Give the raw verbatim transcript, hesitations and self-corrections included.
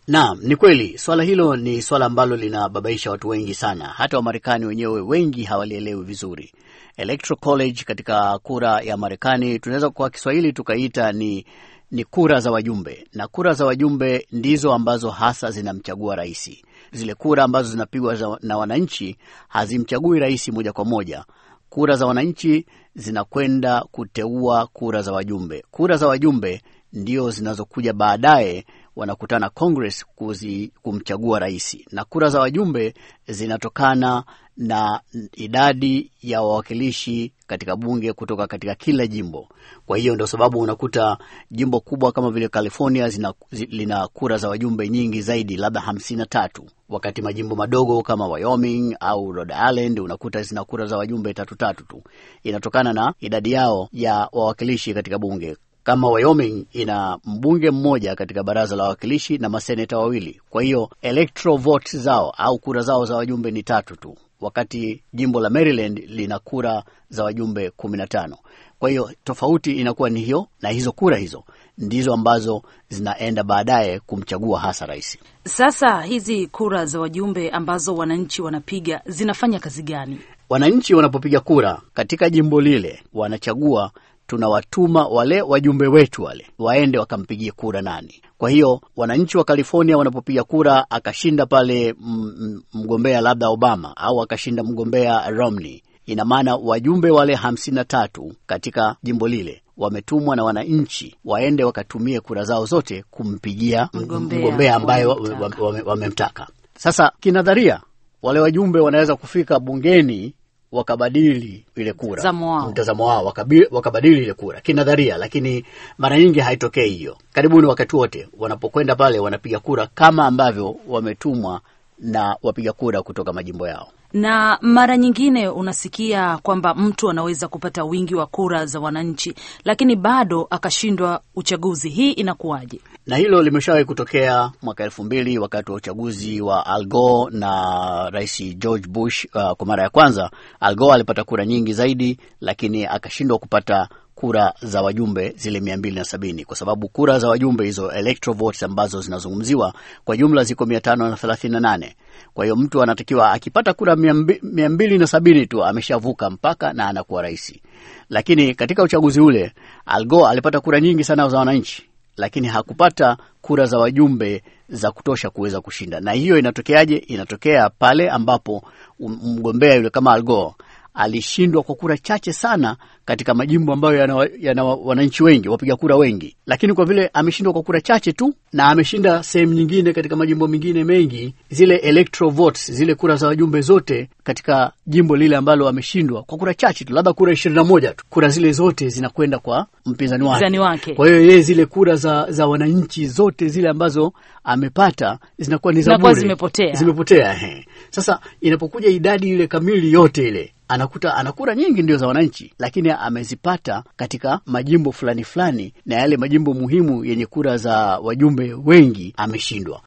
Naam, ni kweli. Swala hilo ni swala ambalo linababaisha watu wengi sana. Hata Wamarekani wenyewe wengi hawalielewi vizuri. Electoral College katika kura ya Marekani tunaweza kwa Kiswahili tukaita ni ni kura za wajumbe. Na kura za wajumbe ndizo ambazo hasa zinamchagua rais. Zile kura ambazo zinapigwa na wananchi hazimchagui rais moja kwa moja. Kura za wananchi zinakwenda kuteua kura za wajumbe. Kura za wajumbe ndio zinazokuja baadaye, wanakutana Congress kuzi, kumchagua rais. Na kura za wajumbe zinatokana na idadi ya wawakilishi katika bunge kutoka katika kila jimbo. Kwa hiyo ndio sababu unakuta jimbo kubwa kama vile California zina, lina kura za wajumbe nyingi zaidi, labda hamsini na tatu. Wakati majimbo madogo kama Wyoming au Rhode Island unakuta zina kura za wajumbe tatu tatu tu. Inatokana na idadi yao ya wawakilishi katika bunge. Kama Wyoming ina mbunge mmoja katika baraza la wawakilishi na maseneta wawili. Kwa hiyo electoral votes zao au kura zao za wajumbe ni tatu tu. Wakati jimbo la Maryland lina kura za wajumbe kumi na tano. Kwa hiyo tofauti inakuwa ni hiyo, na hizo kura hizo ndizo ambazo zinaenda baadaye kumchagua hasa rais. Sasa hizi kura za wajumbe ambazo wananchi wanapiga zinafanya kazi gani? Wananchi wanapopiga kura katika jimbo lile wanachagua, tunawatuma wale wajumbe wetu wale waende wakampigie kura nani. Kwa hiyo wananchi wa California wanapopiga kura akashinda pale mgombea labda Obama au akashinda mgombea Romney, ina maana wajumbe wale hamsini na tatu katika jimbo lile wametumwa na wananchi waende wakatumie kura zao zote kumpigia mgombea, mgombea ambaye wamemtaka. Wame, wame Sasa kinadharia wale wajumbe wanaweza kufika bungeni wakabadili ile kura, mtazamo wao, wakabadili ile kura kinadharia, lakini mara nyingi haitokei hiyo. Karibuni wakati wote wanapokwenda pale wanapiga kura kama ambavyo wametumwa na wapiga kura kutoka majimbo yao. Na mara nyingine unasikia kwamba mtu anaweza kupata wingi wa kura za wananchi lakini bado akashindwa uchaguzi. Hii inakuwaje? Na hilo limeshawahi kutokea mwaka elfu mbili wakati wa uchaguzi wa Al Gore na Rais George Bush. Uh, kwa mara ya kwanza Al Gore alipata kura nyingi zaidi, lakini akashindwa kupata kura za wajumbe zile mia mbili na sabini, kwa sababu kura za wajumbe hizo electoral votes ambazo zinazungumziwa kwa jumla ziko mia tano na thelathini na nane. Kwa hiyo mtu anatakiwa akipata kura mia mbili na sabini tu ameshavuka mpaka na anakuwa rais. Lakini katika uchaguzi ule Al Gore alipata kura nyingi sana za wananchi, lakini hakupata kura za wajumbe za kutosha kuweza kushinda. Na hiyo inatokeaje? Inatokea pale ambapo mgombea yule kama Al Gore alishindwa kwa kura chache sana katika majimbo ambayo yana, yana wananchi wengi, wapiga kura wengi. Lakini kwa vile ameshindwa kwa kura chache tu na ameshinda sehemu nyingine katika majimbo mengine mengi, zile electoral votes, zile kura za wajumbe zote katika jimbo lile ambalo ameshindwa kwa kura chache tu, labda kura ishirini na moja tu, kura zile zote zinakwenda kwa mpinzani wake. wake. Kwa hiyo yeye zile kura za za wananchi zote zile ambazo amepata zinakuwa ni za bure, zimepotea. Zimepotea he. Sasa inapokuja idadi ile kamili yote ile, anakuta anakura nyingi ndio za wananchi, lakini amezipata katika majimbo fulani fulani, na yale majimbo muhimu yenye kura za wajumbe wengi ameshindwa.